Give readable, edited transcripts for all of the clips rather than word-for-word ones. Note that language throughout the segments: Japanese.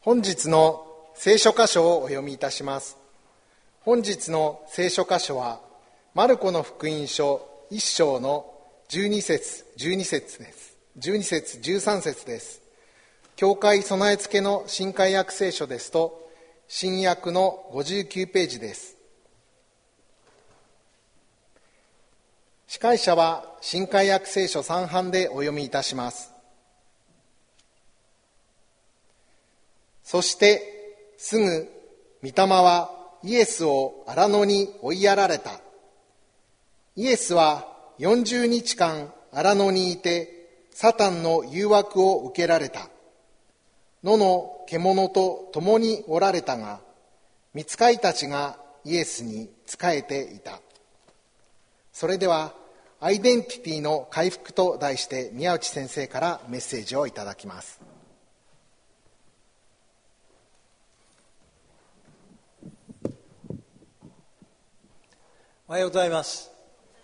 本日の聖書箇所をお読みいたします。本日の聖書箇所はマルコの福音書1章の12節13節です。教会備え付けの新改訳聖書ですと新訳の59ページです。司会者は新改訳聖書3版でお読みいたします。そしてすぐ御霊はイエスを荒野に追いやられた。イエスは40日間荒野にいてサタンの誘惑を受けられた。野の獣と共におられたが、御使いたちがイエスに仕えていた。それではアイデンティティの回復と題して宮内先生からメッセージをいただきます。 おはようございます。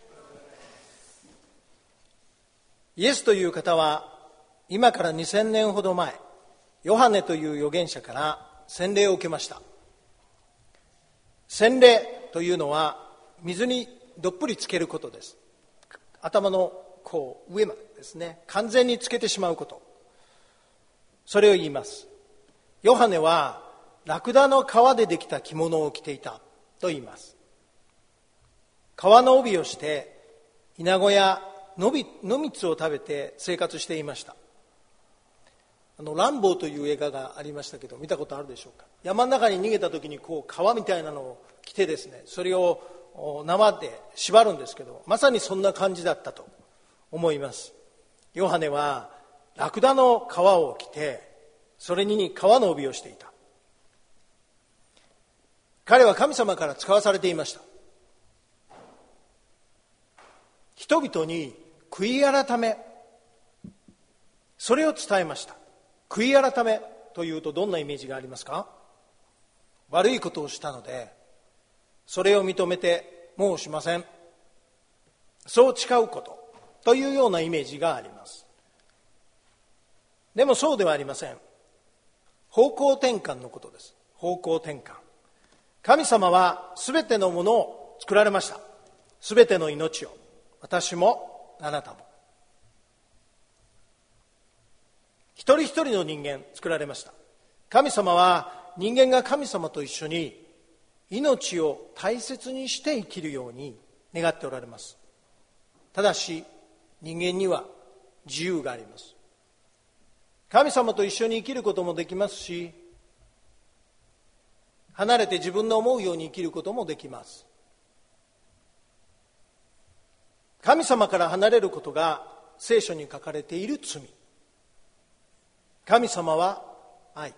イエスという方は今から2000年ほど前、ヨハネという預言者から洗礼を受けました。洗礼というのは水にどっぷりつけることです。頭の上までですね、完全につけてしまうこと、それを言います。ヨハネはラクダの皮でできた着物を着ていたと言います。皮の帯をしてイナゴや野蜜を食べて生活していました。ランボーという映画がありましたけど、見たことあるでしょうか。山の中に逃げた時に皮みたいなのを着てですね、それを縄で縛るんですけど、まさにそんな感じだったと思います。ヨハネはラクダの皮を着て、それに皮の帯をしていた。彼は神様から使わされていました。人々に悔い改め、それを伝えました。悔い改めというとどんなイメージがありますか？悪いことをしたのでそれを認めてもうしません、そう誓うことというようなイメージがあります。でもそうではありません。方向転換のことです。方向転換。神様はすべてのものを作られました。すべての命を、私もあなたも、一人一人の人間作られました。神様は人間が神様と一緒に命を大切にして生きるように願っておられます。ただし人間には自由があります。神様と一緒に生きることもできますし、離れて自分の思うように生きることもできます。神様から離れることが聖書に書かれている罪。神様は愛。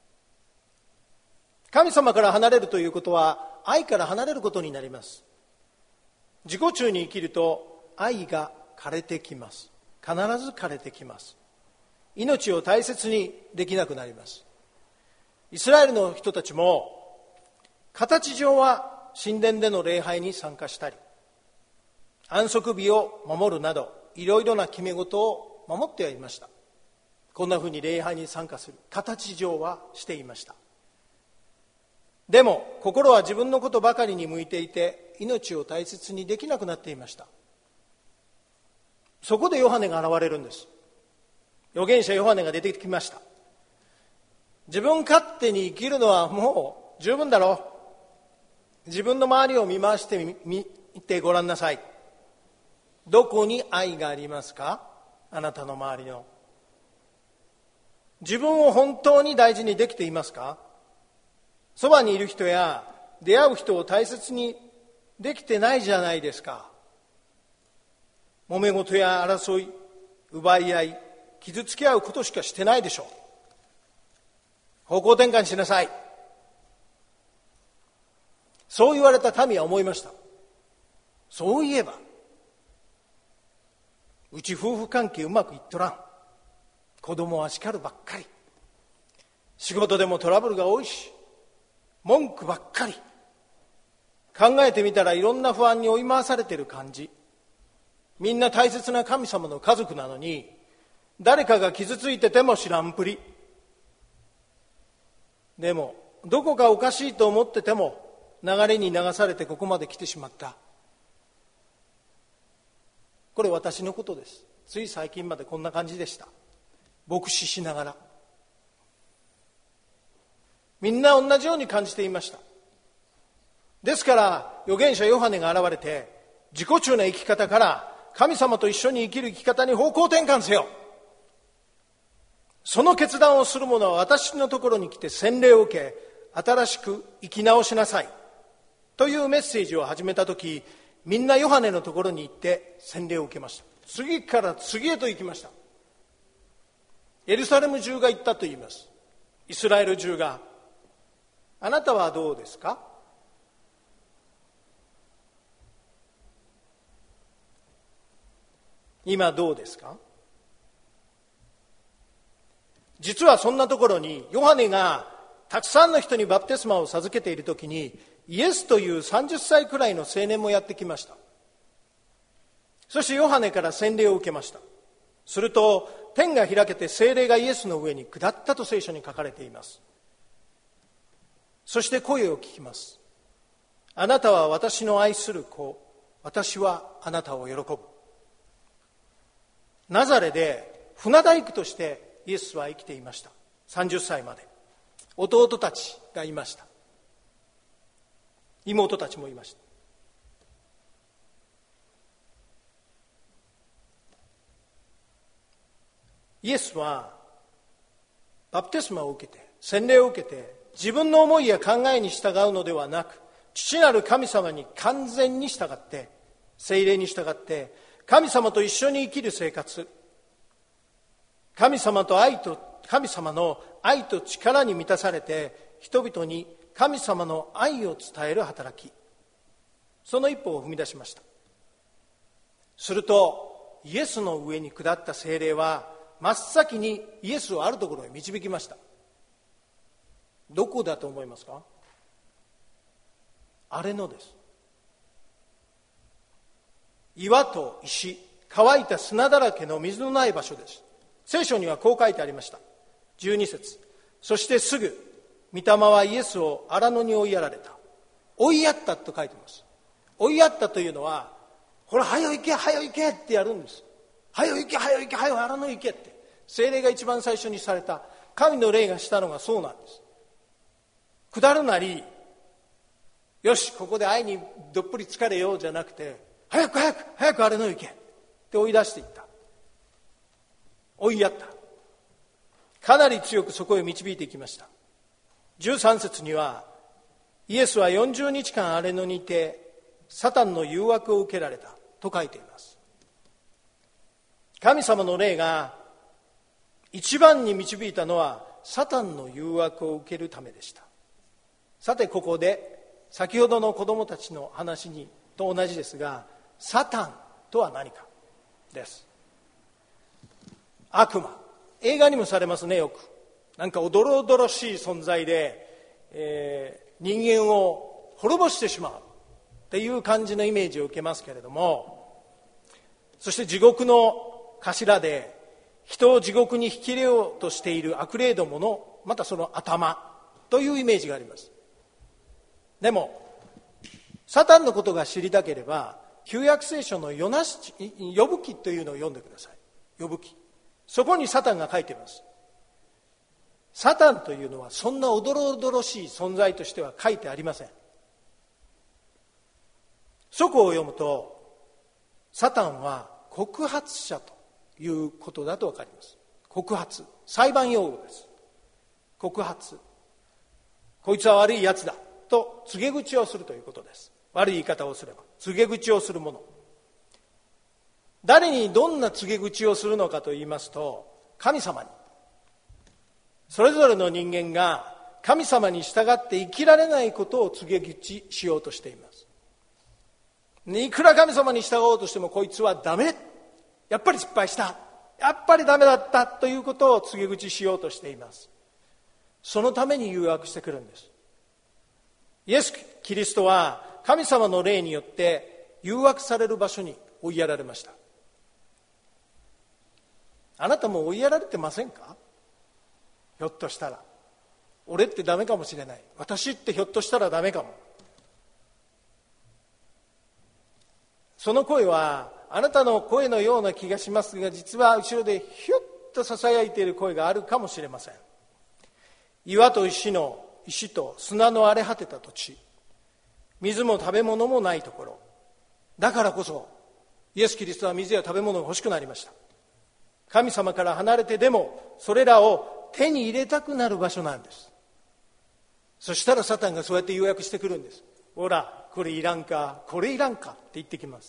神様から離れるということは愛から離れることになります。自己中に生きると愛が枯れてきます。必ず枯れてきます。命を大切にできなくなります。イスラエルの人たちも形上は神殿での礼拝に参加したり、安息日を守るなどいろいろな決め事を守ってはいました。こんなふうに礼拝に参加する形上はしていました。でも心は自分のことばかりに向いていて命を大切にできなくなっていました。そこでヨハネが現れるんです。預言者ヨハネが出てきました。自分勝手に生きるのはもう十分だろう。自分の周りを見回してみてごらんなさい。どこに愛がありますか？あなたの周りの。自分を本当に大事にできていますか？そばにいる人や出会う人を大切にできてないじゃないですか。揉め事や争い、奪い合い、傷つき合うことしかしてないでしょう。方向転換しなさい。そう言われた民は思いました。そういえばうち夫婦関係うまくいっとらん。子供は叱るばっかり。仕事でもトラブルが多いし、文句ばっかり。考えてみたらいろんな不安に追い回されている感じ。みんな大切な神様の家族なのに、誰かが傷ついてても知らんぷり。 でもどこかおかしいと思ってても流れに流されてここまで来てしまった。これ私のことです。つい最近までこんな感じでした。牧師しながらみんな同じように感じていました。ですから預言者ヨハネが現れて、自己中な生き方から神様と一緒に生きる生き方に方向転換せよ、その決断をする者は私のところに来て洗礼を受け、新しく生き直しなさいというメッセージを始めたとき、みんなヨハネのところに行って洗礼を受けました。次から次へと行きました。エルサレム中が行ったと言います。イスラエル中が。あなたはどうですか？今どうですか？実はそんなところにヨハネがたくさんの人にバプテスマを授けているときに、イエスという30歳くらいの青年もやってきました。そしてヨハネから洗礼を受けました。すると天が開けて聖霊がイエスの上に下ったと聖書に書かれています。そして声を聞きます。あなたは私の愛する子、私はあなたを喜ぶ。ナザレで船大工としてイエスは生きていました。30歳まで。弟たちがいました。妹たちもいました。イエスはバプテスマを受けて、洗礼を受けて、自分の思いや考えに従うのではなく、父なる神様に完全に従って、聖霊に従って、神様と一緒に生きる生活、神様の愛と力に満たされて、人々に神様の愛を伝える働き、その一歩を踏み出しました。するとイエスの上に下った聖霊は真っ先にイエスをあるところへ導きました。どこだと思いますか？荒野です。岩と石、乾いた砂だらけの水のない場所です。聖書にはこう書いてありました。12節、そしてすぐ御霊はイエスを荒野に追いやられた。追いやったと書いてます。追いやったというのは、ほら早よ行け早よ行けってやるんです。早よ行け早よ行け早よ荒野行けって、聖霊が一番最初にされた、神の霊がしたのがそうなんです。下るなり、よしここで愛にどっぷり疲れようじゃなくて、早く早く早く荒野行けって追い出していった。追いやった。かなり強くそこへ導いていきました。13節には、イエスは40日間荒野にいてサタンの誘惑を受けられたと書いています。神様の霊が一番に導いたのはサタンの誘惑を受けるためでした。さてここで先ほどの子供たちの話と同じですが、サタンとは何かです。悪魔、映画にもされますね。よくなんかおどろおどろしい存在で、人間を滅ぼしてしまうっていう感じのイメージを受けますけれども、そして地獄の頭で人を地獄に引き入れようとしている悪霊どものまたその頭というイメージがあります。でもサタンのことが知りたければ旧約聖書のヨブ記というのを読んでください。ヨブ記、そこにサタンが書いています。サタンというのはそんなおどろおどろしい存在としては書いてありません。そこを読むとサタンは告発者ということだと分かります。告発、裁判用語です。告発、こいつは悪いやつだと告げ口をするということです。悪い言い方をすれば告げ口をするもの。誰にどんな告げ口をするのかと言いますと、神様に。それぞれの人間が神様に従って生きられないことを告げ口しようとしています。いくら神様に従おうとしてもこいつはダメ、やっぱり失敗した、やっぱりダメだったということを告げ口しようとしています。そのために誘惑してくるんです。イエス・キリストは神様の霊によって誘惑される場所に追いやられました。あなたも追いやられてませんか？ひょっとしたら俺ってダメかもしれない、私ってひょっとしたらダメかも。その声はあなたの声のような気がしますが、実は後ろでひょっとささやいている声があるかもしれません。岩と石と砂の荒れ果てた土地、水も食べ物もないところ、だからこそイエス・キリストは水や食べ物が欲しくなりました。神様から離れてでもそれらを手に入れたくなる場所なんです。そしたらサタンがそうやって誘惑してくるんです。ほら、これいらんか、これいらんかって言ってきます。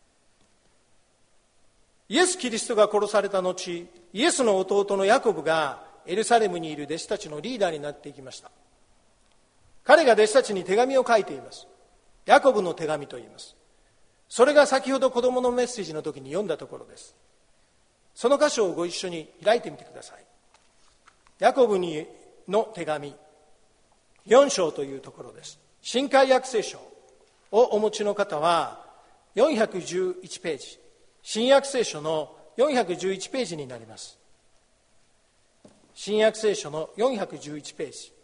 イエス・キリストが殺された後、イエスの弟のヤコブがエルサレムにいる弟子たちのリーダーになっていきました。彼が弟子たちに手紙を書いています。ヤコブの手紙と言います。それが先ほど子供のメッセージの時に読んだところです。その箇所をご一緒に開いてみてください。ヤコブの手紙4章というところです。新海約聖書をお持ちの方は411ページ、新約聖書の411ページになります。新約聖書の411ページ。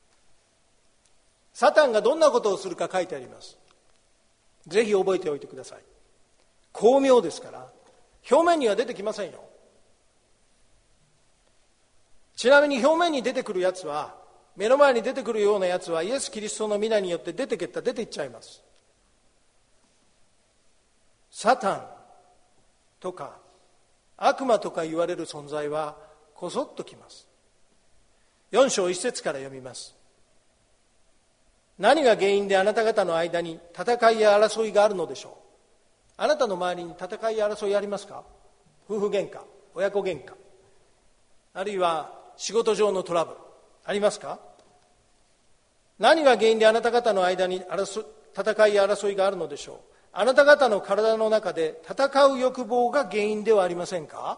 サタンがどんなことをするか書いてあります。ぜひ覚えておいてください。巧妙ですから表面には出てきませんよ。ちなみに表面に出てくるやつは、目の前に出てくるようなやつはイエス・キリストの皆によって出ていっちゃいます。サタンとか悪魔とか言われる存在はこそっときます。4章1節から読みます。何が原因であなた方の間に戦いや争いがあるのでしょう。あなたの周りに戦いや争いありますか？夫婦喧嘩、親子喧嘩、あるいは仕事上のトラブルありますか？何が原因であなた方の間に戦いや争いがあるのでしょう。あなた方の体の中で戦う欲望が原因ではありませんか？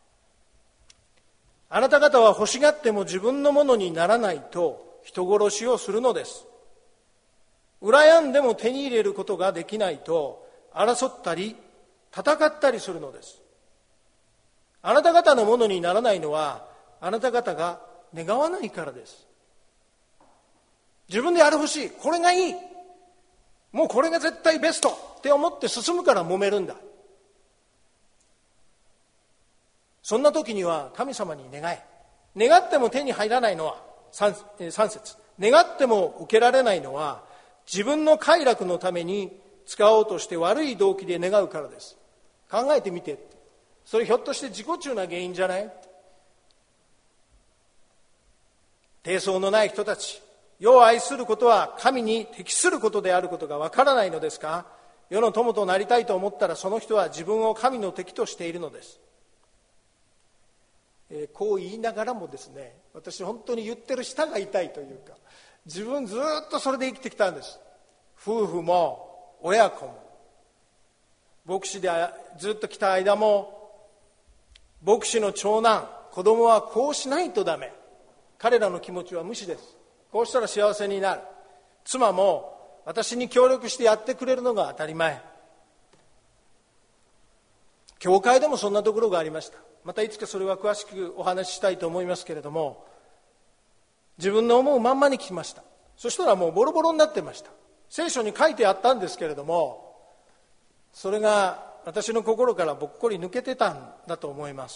あなた方は欲しがっても自分のものにならないと人殺しをするのです。羨んでも手に入れることができないと争ったり戦ったりするのです。あなた方のものにならないのはあなた方が願わないからです。自分であれ欲しい、これがいい、もうこれが絶対ベストって思って進むから揉めるんだ。そんな時には神様に願っても手に入らないのは3節、願っても受けられないのは自分の快楽のために使おうとして悪い動機で願うからです。考えてみて、それひょっとして自己中な原因じゃない？低層のない人たち、世を愛することは神に適することであることがわからないのですか？世の友となりたいと思ったらその人は自分を神の敵としているのです。こう言いながらもですね、私本当に言ってる舌が痛いというか、自分ずっとそれで生きてきたんです。夫婦も親子も牧師でずっと来た間も、牧師の長男子供はこうしないとダメ、彼らの気持ちは無視です。こうしたら幸せになる。妻も私に協力してやってくれるのが当たり前。教会でもそんなところがありました。またいつかそれは詳しくお話ししたいと思いますけれども、自分の思うまんまに聞きました。そしたらもうボロボロになってました。聖書に書いてあったんですけれども、それが私の心からぼっこり抜けてたんだと思います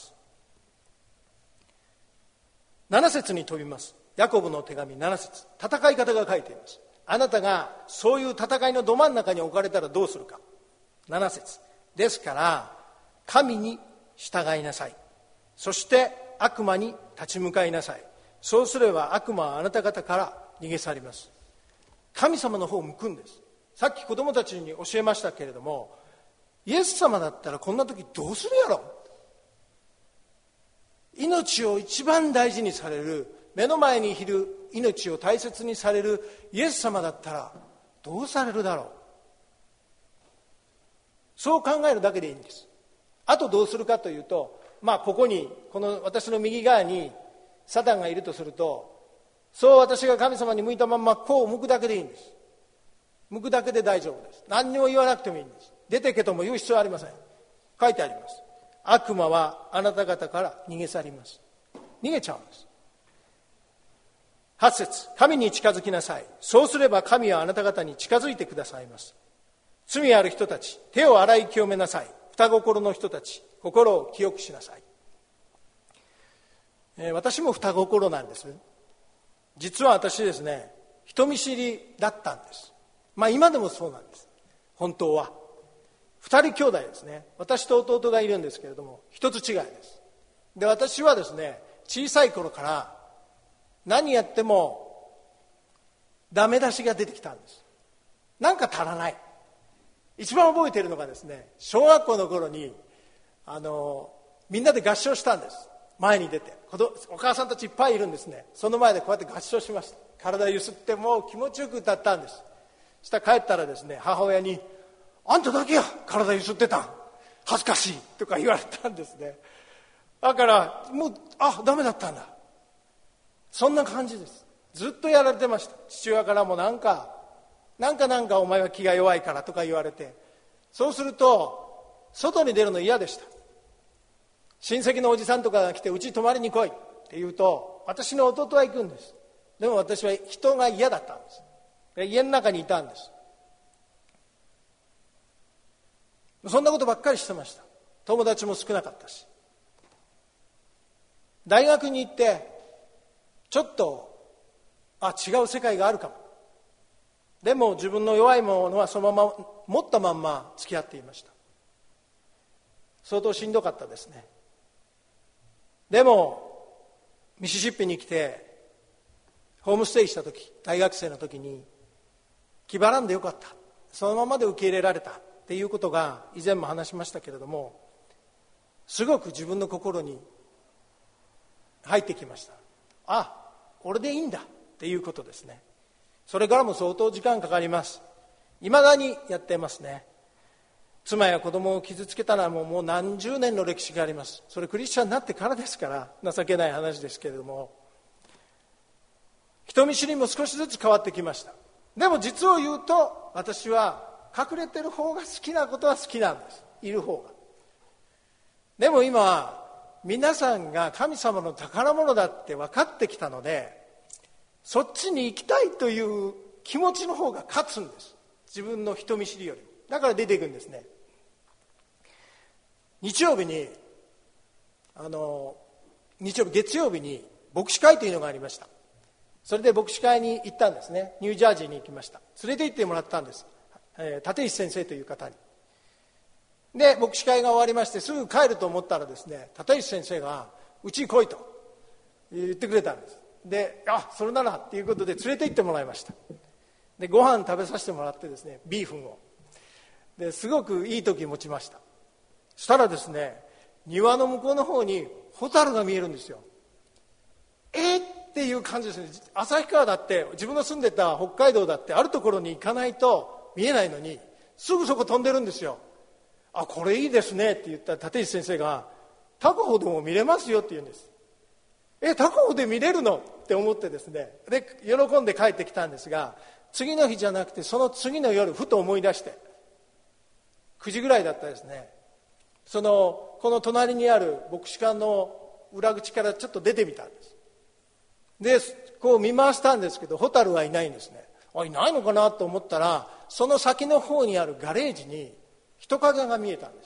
。7節に飛びます。ヤコブの手紙7節、戦い方が書いています。あなたがそういう戦いのど真ん中に置かれたらどうするか。7節、ですから神に従いなさい。そして悪魔に立ち向かいなさい。そうすれば悪魔はあなた方から逃げ去ります。神様の方を向くんです。さっき子供たちに教えましたけれども、イエス様だったらこんな時どうするやろ。命を一番大事にされる、目の前にいる命を大切にされるイエス様だったらどうされるだろう。そう考えるだけでいいんです。あとどうするかというと、ここにこの私の右側にサタンがいるとすると、そう私が神様に向いたままこう向くだけでいいんです。向くだけで大丈夫です。何にも言わなくてもいいんです。出てけとも言う必要はありません。書いてあります。悪魔はあなた方から逃げ去ります。逃げちゃうんです。 8節、神に近づきなさい。そうすれば神はあなた方に近づいてくださいます。罪ある人たち、手を洗い清めなさい。双心の人たち、心を清くしなさい。私も双心なんです。実は私ですね、人見知りだったんです。今でもそうなんです。本当は2人兄弟ですね。私と弟がいるんですけれども、一つ違いです。で、私はですね、小さい頃から何やってもダメ出しが出てきたんです。なんか足らない。一番覚えているのがですね、小学校の頃にみんなで合唱したんです。前に出てお母さんたちいっぱいいるんですね。その前でこうやって合唱しました。体ゆすってもう気持ちよく歌ったんです。そしたら帰ったらですね、母親にあんただけや体ゆすってたん、恥ずかしいとか言われたんですね。だからもうダメだったんだ。そんな感じです。ずっとやられてました。父親からもなんかお前は気が弱いからとか言われて、そうすると外に出るの嫌でした。親戚のおじさんとかが来てうち泊まりに来いって言うと、私の弟は行くんです。でも私は人が嫌だったんです。家の中にいたんです。そんなことばっかりしてました。友達も少なかったし。大学に行ってちょっと違う世界があるかも。でも自分の弱いものはそのまま持ったまんま付き合っていました。相当しんどかったですね。でもミシシッピに来てホームステイした時、大学生の時に気張らんでよかった、そのままで受け入れられたっていうことが以前も話しましたけれども、すごく自分の心に入ってきました。これでいいんだっていうことですね。それからも相当時間かかります。いまだにやってますね。妻や子供を傷つけたのはもう何十年の歴史があります。それクリスチャンになってからですから情けない話ですけれども、人見知りも少しずつ変わってきました。でも実を言うと私は隠れてる方が好きなことは好きなんです。いる方が。でも今皆さんが神様の宝物だって分かってきたので、そっちに行きたいという気持ちの方が勝つんです。自分の人見知りより。だから出ていくんですね。月曜日、月曜日に牧師会というのがありました。それで牧師会に行ったんですね。ニュージャージーに行きました。連れて行ってもらったんです。立石先生という方に。で牧師会が終わりましてすぐ帰ると思ったらですね、立石先生がうちに来いと言ってくれたんです。でそれならっていうことで連れて行ってもらいました。でご飯食べさせてもらってですね、ビーフンをですごくいい時持ちました。そしたらですね、庭の向こうの方にホタルが見えるんですよ。っていう感じですね。旭川だって自分の住んでた北海道だってあるところに行かないと見えないのにすぐそこ飛んでるんですよ。これいいですねって言ったら立石先生がタコホでも見れますよって言うんです。タコホで見れるのって思ってですね、で喜んで帰ってきたんですが、次の日じゃなくてその次の夜ふと思い出して9時ぐらいだったですね、この隣にある牧師館の裏口からちょっと出てみたんです。でこう見回したんですけどホタルはいないんですね。いないのかなと思ったら、その先の方にあるガレージに人影が見えたんです。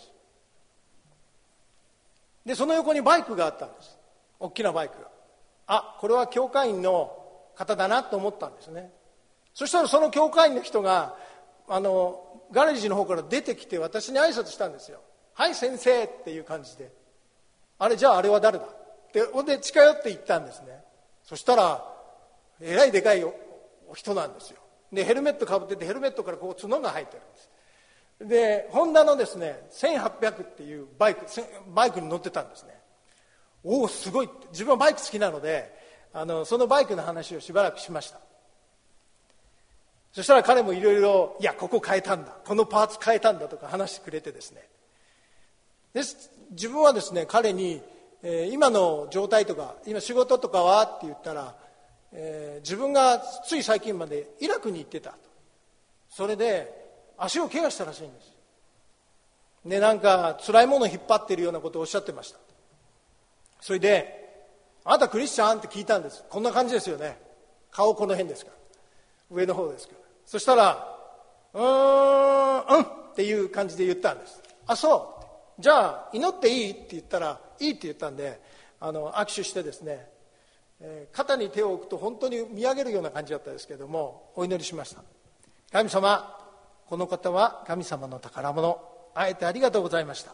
でその横にバイクがあったんです。大きなバイクが。これは教会員の方だなと思ったんですね。そしたらその教会員の人がガレージの方から出てきて私に挨拶したんですよ。はい先生っていう感じで、じゃああれは誰だってで近寄って行ったんですね。そしたらえらいでかいお人なんですよ。でヘルメットかぶってて、ヘルメットからこう角が入ってるんです。でホンダのですね1800っていうバイクに乗ってたんですね。すごいって。自分はバイク好きなのでそのバイクの話をしばらくしました。そしたら彼もいろいろここ変えたんだ、このパーツ変えたんだとか話してくれてですね、自分はですね彼に、今の状態とか今仕事とかはって言ったら、自分がつい最近までイラクに行ってたと。それで足を怪我したらしいんです。でなんか辛いものを引っ張っているようなことをおっしゃってました。それであなたクリスチャンって聞いたんです。こんな感じですよね。 顔この辺ですから上の方ですから。そしたらうんっていう感じで言ったんです。あ、そう、じゃあ祈っていいって言ったらいいって言ったんで握手してですね、肩に手を置くと本当に見上げるような感じだったんですけれども、お祈りしました。神様、この方は神様の宝物、あえてありがとうございました。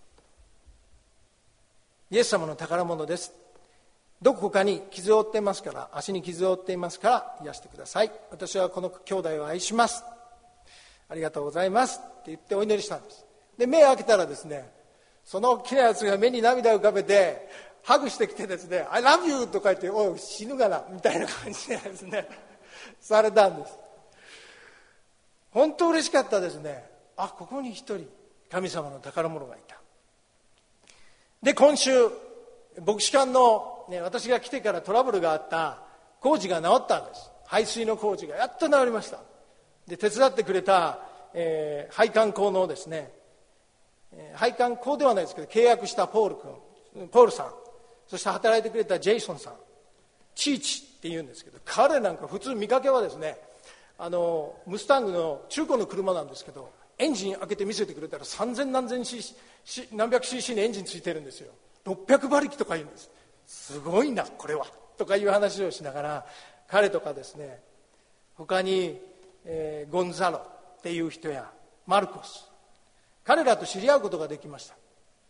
イエス様の宝物です。どこかに傷を負っていますから、足に傷を負っていますから癒してください。私はこの兄弟を愛します。ありがとうございますって言ってお祈りしたんです。で、目を開けたらですね、その大きなやつが目に涙を浮かべてハグしてきてですね、I love you とか言って、おい死ぬがなみたいな感じでですねされたんです。本当嬉しかったですね。あ、ここに一人神様の宝物がいた。で、今週牧師館の、私が来てからトラブルがあった工事が治ったんです。排水の工事がやっと治りました。で、手伝ってくれた、配管工のですね、配管工ではないですけど契約したポールさん、そして働いてくれたジェイソンさん、チーチって言うんですけど、彼なんか普通見かけはですね、ムスタングの中古の車なんですけど、エンジン開けて見せてくれたら3000何千 cc 何百 cc のエンジンついてるんですよ。600馬力とか言うんです。すごいなこれはとかいう話をしながら、彼とかですね、他に、ゴンザロっていう人やマルコス、彼らと知り合うことができました。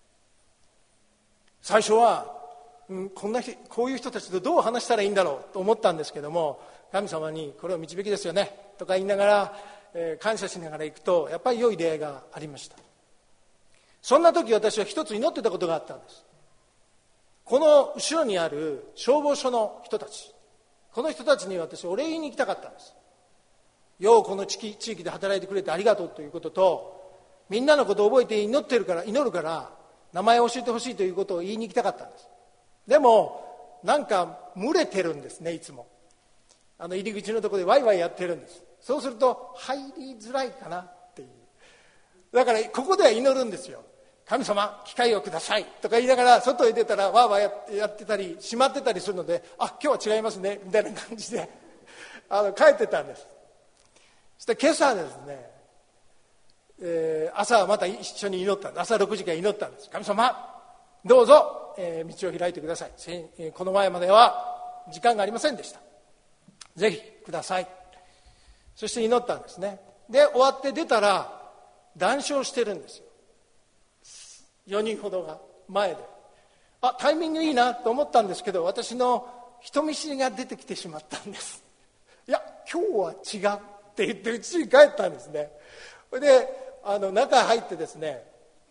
最初は、こういう人たちとどう話したらいいんだろうと思ったんですけども、神様にこれを導きですよねとか言いながら、感謝しながら行くと、やっぱり良い出会いがありました。そんな時私は一つ祈ってたことがあったんです。この後ろにある消防署の人たち、この人たちに私お礼言いに行きたかったんです。ようこの地域で働いてくれてありがとうということと、みんなのことを覚えて祈るから名前を教えてほしいということを言いに行きたかったんです。でもなんか群れてるんですね。いつも入り口のところでワイワイやってるんです。そうすると入りづらいかなっていう。だからここでは祈るんですよ。神様機会をくださいとか言いながら、外へ出たらワーワーやってたり閉まってたりするので、あ、今日は違いますねみたいな感じで帰ってたんです。そして今朝ですね、朝また一緒に祈ったんです。朝6時から祈ったんです。神様どうぞ、道を開いてください。この前までは時間がありませんでした。ぜひください。そして祈ったんですね。で、終わって出たら談笑してるんですよ。4人ほどが前で、タイミングいいなと思ったんですけど、私の人見知りが出てきてしまったんです。いや今日は違うって言ってうちに帰ったんですね。それで中入ってですね、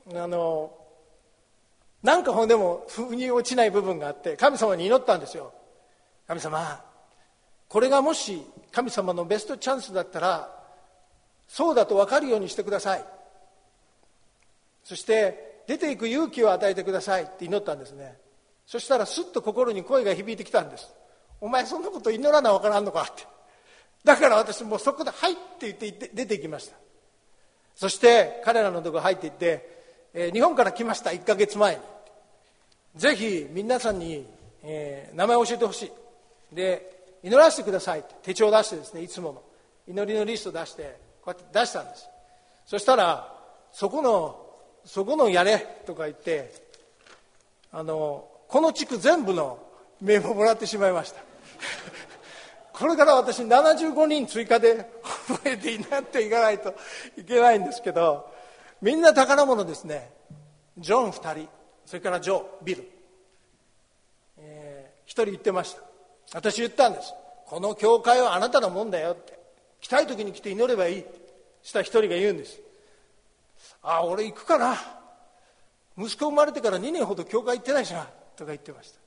なんかでも腑に落ちない部分があって、神様に祈ったんですよ。神様、これがもし神様のベストチャンスだったらそうだと分かるようにしてください。そして出ていく勇気を与えてくださいって祈ったんですね。そしたらすっと心に声が響いてきたんです。お前そんなこと祈らな分からんのかって。だから私もうそこではいって言って出て行きました。そして彼らのところ入っていって、日本から来ました1ヶ月前に、ぜひ皆さんに、名前を教えてほしいで祈らせてくださいって手帳を出してですね、いつもの祈りのリストを出してこうやって出したんです。そしたらそこのやれとか言ってこの地区全部の名簿をもらってしまいました。これから私75人追加で覚えていなっていかないといけないんですけど、みんな宝物ですね。ジョン2人、それからジョー、ビル、1人言ってました。私言ったんです。この教会はあなたのもんだよって、来たい時に来て祈ればいい。した1人が言うんです。俺行くかな、息子生まれてから2年ほど教会行ってないしなとか言ってました。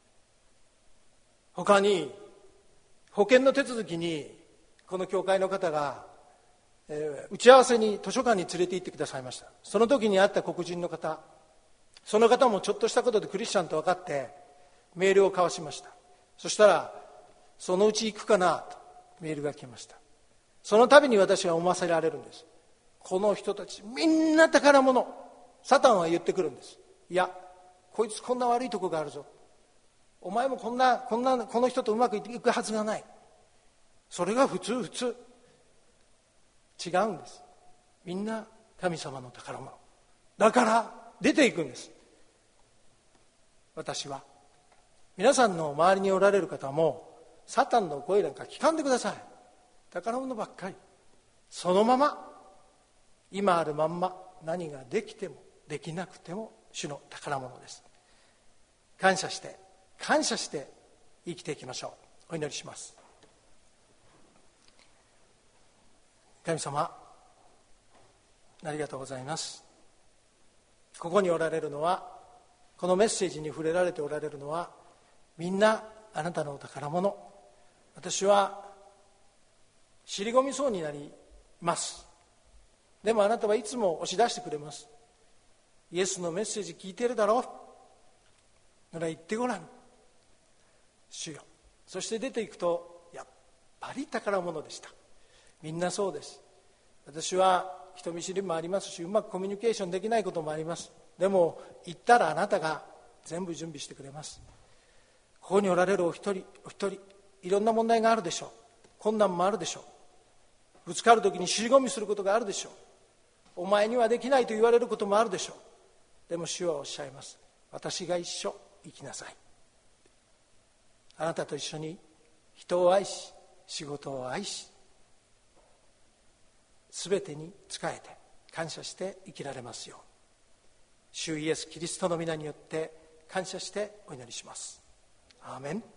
他に保険の手続きにこの教会の方が、打ち合わせに図書館に連れて行ってくださいました。その時に会った黒人の方、その方もちょっとしたことでクリスチャンと分かってメールを交わしました。そしたらそのうち行くかなとメールが来ました。その度に私は思わせられるんです。この人たちみんな宝物。サタンは言ってくるんです。いやこいつこんな悪いとこがあるぞ、お前もこの人とうまくいくはずがない、 それが普通。違うんです。みんな神様の宝物だから出ていくんです。私は皆さんの周りにおられる方もサタンの声なんか聞かんでください。宝物ばっかり。そのまま今あるまんま、何ができてもできなくても主の宝物です。感謝して生きていきましょう。お祈りします。神様、ありがとうございます。ここにおられるのは、このメッセージに触れられておられるのは、みんなあなたのお宝物。私は尻込みそうになります。でもあなたはいつも押し出してくれます。イエスのメッセージ聞いてるだろう、なら言ってごらん、主よ。そして出ていくと、やっぱり宝物でした。みんなそうです。私は人見知りもありますし、うまくコミュニケーションできないこともあります。でも言ったらあなたが全部準備してくれます。ここにおられるお一人お一人、いろんな問題があるでしょう。困難もあるでしょう。ぶつかるときに尻込みすることがあるでしょう。お前にはできないと言われることもあるでしょう。でも主はおっしゃいます。私が一緒生きなさい。あなたと一緒に人を愛し、仕事を愛し、すべてに仕えて感謝して生きられますよう、主イエスキリストの皆によって感謝してお祈りします。アーメン。